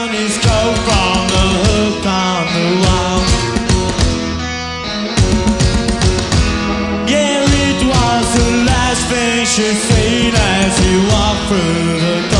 down his coat from the hook on the wall. Yeah, it was the last thing she seen as he walked through the door.